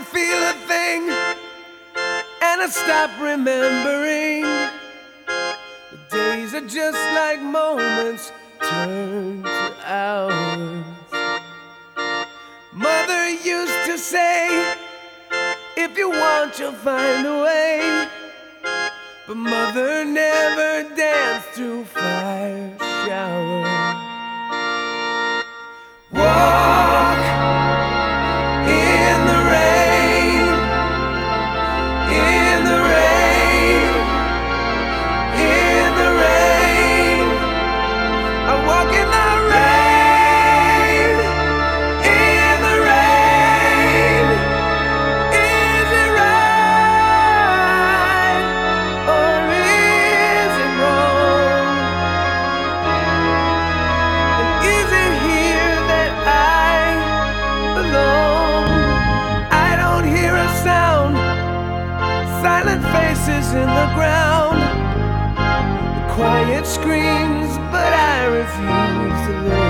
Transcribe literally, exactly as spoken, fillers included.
don't feel a thing, and I stop remembering. The days are just like moments turned to hours. Mother used to say, if you want, you'll find a way. But mother never danced through fire showers. Walk in the rain, in the rain, in the rain. I walk in the rain, in the rain. Is it right or is it wrong? And is it here that I belong? I don't hear a sound, silent faces in the ground, the quiet screams, but I refuse to listen.